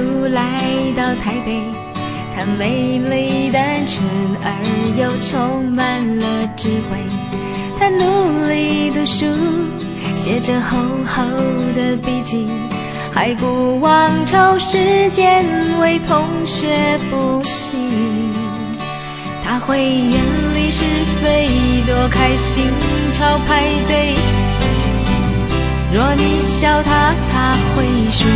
路来到台北，她美丽单纯而又充满了智慧。她努力读书，写着厚厚的笔记，还不忘抽时间为同学复习。她会远离是非，多开心超排队。若你笑她，她会说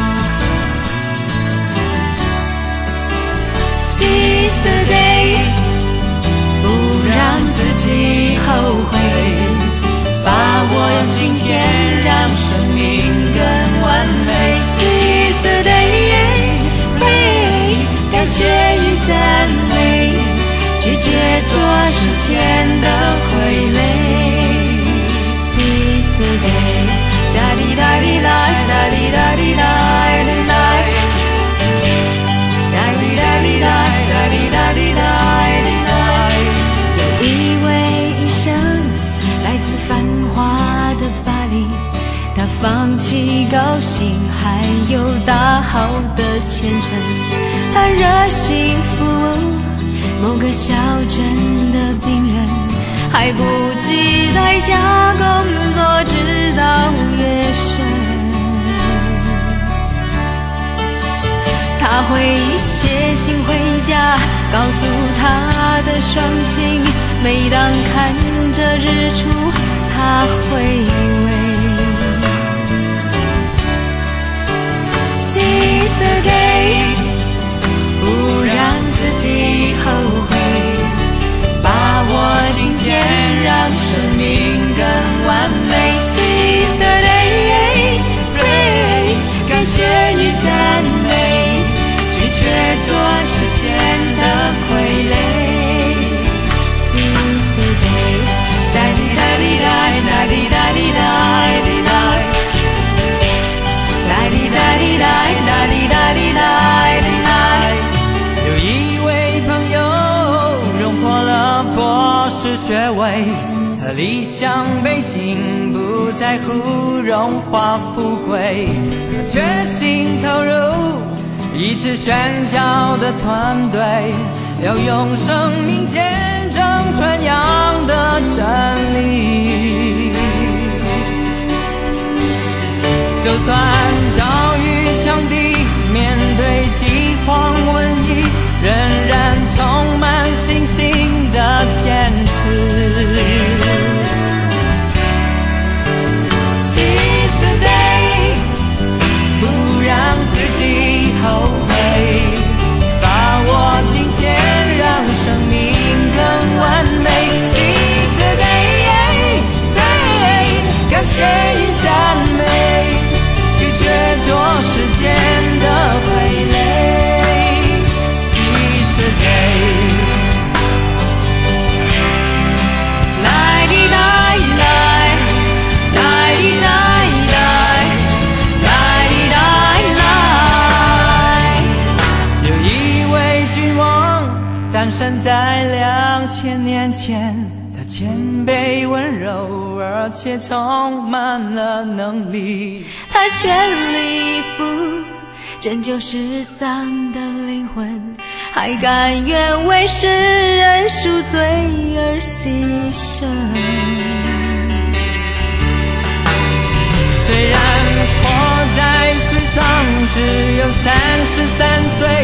Seize the day， 不让自己后悔，把握有今天，让生命更完美。 Seize the day， 感谢与赞美，拒绝做时间的傀儡。 Seize the day， 哒哩哒哩啦，哒哩哒哩啦，哒哩哒哩啦，哒哩哒哩啦。有一位医生来自繁华的巴黎，他放弃高薪还有大好的前程，他热心服务某个小镇的病人，还不计代价工作直到夜深。他会写信回家，告诉他的双亲，每当看着日出，他会为 Seize the day， 不让自己后悔，把握今天，让生命更完美。 Seize the day， pray， 感谢与赞美，拒绝做时间的傀儡。 Seize the day， 哒哩哒哩啦，哒哩哒哩啦，哒哩哒哩啦，哒哩哒哩啦。 有一位朋友荣获了博士学位，他理想背景不在乎荣华富贵，他决心投入一支宣教的团队，要用生命见证传扬的真理。就算遭遇强敌，面对饥荒瘟疫，仍然充满信心的天使。 Seize the day， 不让自己后悔，把握今天，让生命更完美。 Seize the day， 感谢与赞美，拒绝做时间的傀儡。 Seize the day， 来哩来来，来哩来来，来哩来来。 有一位君王诞生在2000年前，他谦卑温柔，而且充满了能力。 他全力以赴拯救失丧的灵魂，还甘愿为世人赎罪而牺牲。 虽然活在世上只有33岁，